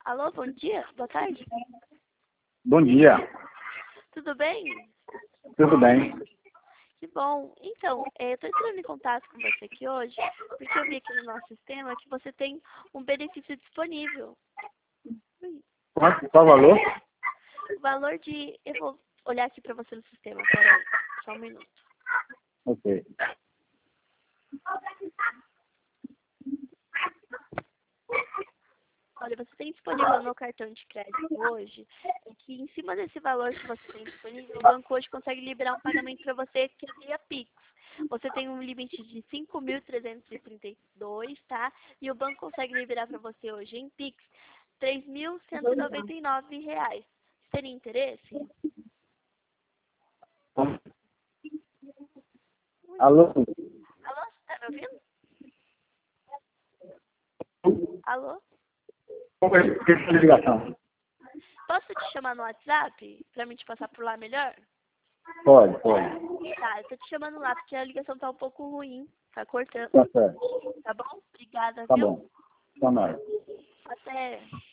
Alô, bom dia, boa tarde. Bom dia, Tudo bem? tudo bem? Que bom. Então, eu estou entrando em contato com você aqui hoje, porque eu vi aqui no nosso sistema que você tem um benefício disponível. Qual o valor? O valor de... Eu vou olhar aqui para você no sistema, peraí, só um minuto. Ok. Olha, você tem disponível no cartão de crédito hoje, e que em cima desse valor que você tem disponível, o banco hoje consegue liberar um pagamento para você que é via Pix. Você tem um limite de 5.332, tá? E o banco consegue liberar para você hoje em Pix R$ 3.199. Teria interesse? Alô? Alô, você tá me ouvindo? Alô? Qual é a questão de ligação? Posso te chamar no WhatsApp para mim te passar por lá melhor? Pode. Tá, eu tô te chamando lá porque a ligação tá um pouco ruim, tá cortando, Tá certo. tá bom? Obrigada, Tá viu? bom. Tá mais. Até.